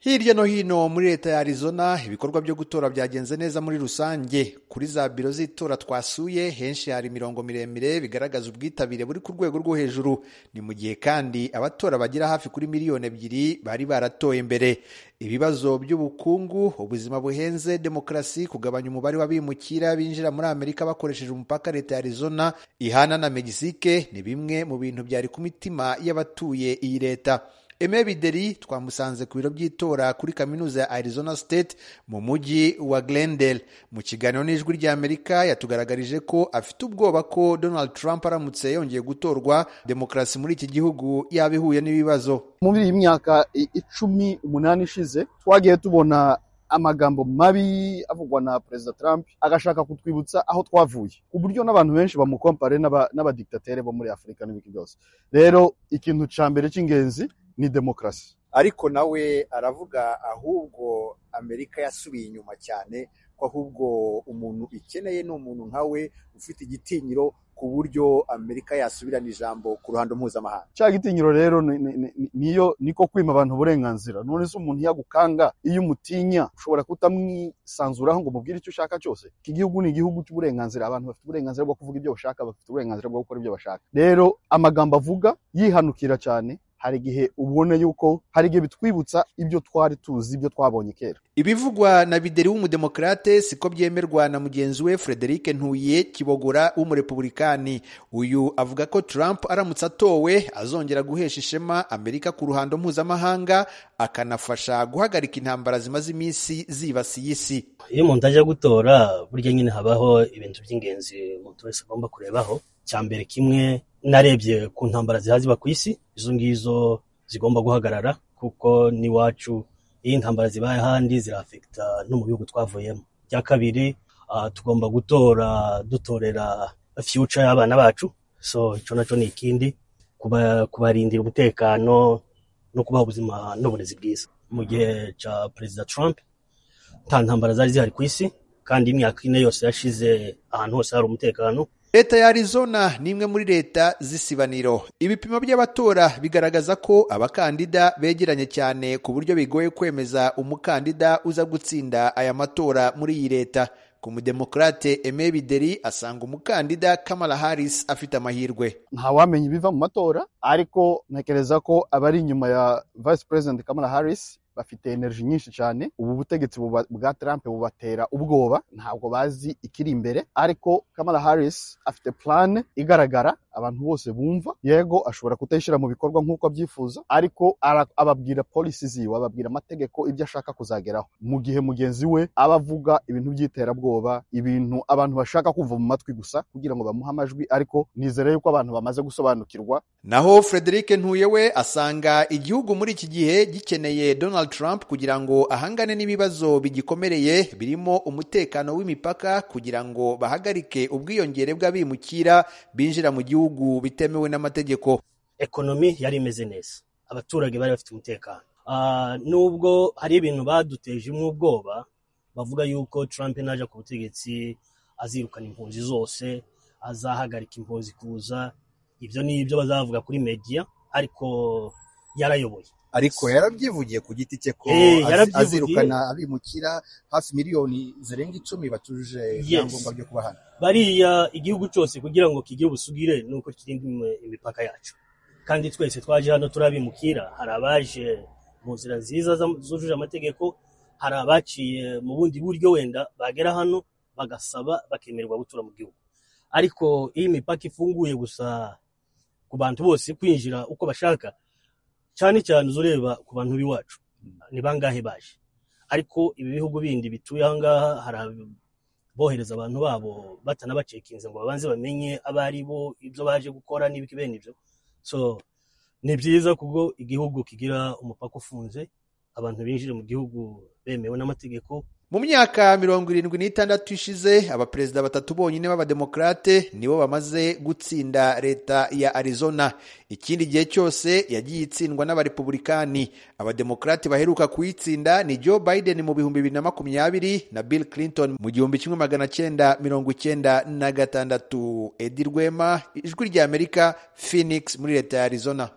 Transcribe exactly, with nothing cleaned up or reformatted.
Hirya no hino muri leta ya Arizona ibikorwa byo gutora byagenze neza muri rusange. Kuri za biro z'itora twasuye henshi hari imirongo miremire bigaragaza ubwitabire buri ku rwego rwo hejuru. Ni mu gihe kandi abatora bagira hafi kuri miliyoni ebyiri bari baratoye mbere. Ibibazo by'ubukungu, ubuzima buhenze, demokarasi, kugabanya umubare w'abimukira binjira muri Amerika bakoresheje umupaka leta ya Arizona ihana na Mexique ni bimwe mu bintu byari ku mitima y'abatuye iyi leta. Aimé Bideri twamusanze ku biro by'itora kuri kaminuza ya Arizona State mu mujyi wa Glendale. Mu kiganiro n'ijwi ry'Amerika yatugaragarije ko afite ubwoba ko Donald Trump aramutse yongeye gutorwa demokarasi muri iki gihugu yaba ihuye n'ibibazo. Muri iyi myaka icumi umunani ishize twagiye tubona amagambo mabi avugwa na Perezida Trump agashaka kutwibutsa aho twavuye, ku buryo n'abantu benshi bamukompare n'abadiktatere bo muri Afurika n'ibiki byose. Rero ikintu ca mbere cy'ingenzi ni demokarasi. Ariko nawe aravuga ahubwo Amerika yasubiye inyuma cyane, ko ahubwo umuntu ikeneye ni umuntu nkawe ufite igitinyiro ku buryo Amerika yasubirana ijambo ku ruhando mpuzamahanga. Cya gitinyiro rero niyo niko kwima abantu uburenganzira. None se umuntu yagukanga iyo umutinya ushobora kutamwisanzuraho ngo mubwire icyo ushaka cyose. Iki gihugu ni igihugu cy'uburenganzira, abantu bafite uburenganzira bwo kuvuga ibyo bashaka, bafite uburenganzira bwo gukora ibyo bashaka. Rero amagambo avuga yihanukira cyane, hari igihe ubona yuko hari igihe bitwibutsa ibyo twari tuzi, ibyo twabonye kera. Ibivugwa na Bideri w'umudemokrate siko byemerwa na mugenzi we Frederic Ntuye Kibogora w'umurepublikani. Uyu avuga ko Trump aramutse atowe azongera guhesha ishema Amerika ku ruhando mpuzamahanga, akanafasha guhagarika intambara zimaze iminsi zibasiye isi. Iyo umuntu ajya gutora burya nyine habaho ibintu by'ingenzi umuntu wese agomba kurebaho. Cyambere kimwe narebye ku ntambara zihaziba ku isi, izo ngizo zigomba guhagarara kuko ni wacu iyi ntambara zibaye handi zirafekta no mu bihugu twavuyemo. Cya kabiri uh, tugomba gutora dutorera future y'abana bacu, so ico naco ni ikindi kuba kubarindira umutekano no kubaha ubuzima n'uburezi bwiza. Mu gihe ca President Trump nta ntambara zari zihari ku isi, kandi imyaka ine yose yashize ahantu hose hari umutekano. Leta ya Arizona ni imwe muri leta z'isibaniro. Ibipimo by'abatora bigaragaza ko abakandida begeranye cyane ku buryo bigoye kwemeza umukandida uza gutsinda aya matora muri iyi leta. Ku mudemokrate Aimé Bideri asanga umukandida Kamala Harris afite amahirwe. Nta wamenye ibiva mu matora, ariko ntekereza ko abari inyuma ya Vice President Kamala Harris bafite energy nyinshi cyane. Ubu butegetsi bwa Trump bubatera ubwoba, ntabwo bazi ikiri imbere, ariko Kamala Harris afite plan igaragara abantu bose bumva. Yego ashobora kutayishira mu bikorwa nk'uko abyifuza, ariko ababwira policies yiwe, ababwira amategeko ibyo ashaka kuzageraho, mu gihe mugenzi we abavuga ibintu by'iterabwoba, ibintu abantu bashaka kuva mu matwi gusa kugira ngo bamuhe amajwi. Ariko nizere yuko abantu bamaze gusobanukirwa. Naho Frederic Ntuye we asanga igihugu muri iki gihe gikeneye Donald Trump kugira ngo ahangane n'ibibazo bigikomereye birimo umutekano w'imipaka, kugira ngo bahagarike ubwiyongere bw'abimukira binjira mu gihugu bitemewe n'amategeko. Ekonomi yari imeze neza, abaturage bari bafite umutekano. Uh, nubwo hari ibintu baduteje ubwoba, bavuga yuko Trump naje ku butegetsi azirukana impunzi zose, azahagarika impunzi kuza. Ibyo ni ibyo bazavuga kuri media, ariko yarayoboye. Ariko yarabyivugiye ku giti cye ko hey, azirukana abimukira hafi miliyoni zirenga icumi batuje ibyangombwa yes. byo kuba hano. Bariya igihugu cyose kugira ngo kigire ubusugire nuko kirinda imipaka yacu, kandi twese twaje hano turabimukira. Hari abaje mu nzira nziza zujuje amategeko, hari abaciye mu bundi buryo wenda bagera hano bagasaba bakemerwa gutura mu gihugu. Ariko iyi mipaka ifunguye gusa ku bantu bose kwinjira uko bashaka, cyane cyane uzureba ku bantu biwacu ni bangahe baje. Ariko ibi bihugu bindi bituye ahangaha hari bohereza abantu babo batanabacekinze ngo babanze bamenye abari bo ibyo baje gukora n'ibiki bene ibyo. So ni byiza kubwo igihugu kigira umupaka ufunze, abantu binjire mu gihugu bemewe n'amategeko. Mu myaka mirongo irindwi n'itandatu ishize abaperezida batatu bonyine b'abademokrate nibo bamaze gutsinda leta ya Arizona. Ikindi gihe cyose yagiye itsindwa n'abarepublikani. Abademokrate baheruka kuyitsinda ni Joe Biden mu bihumbi bibiri na makumyabiri na Bill Clinton mu gihumbi kimwe magana cyenda mirongo icyenda na gatandatu. Edi Rwema, Ijwi ry'Amerika, Phoenix muri leta ya Arizona.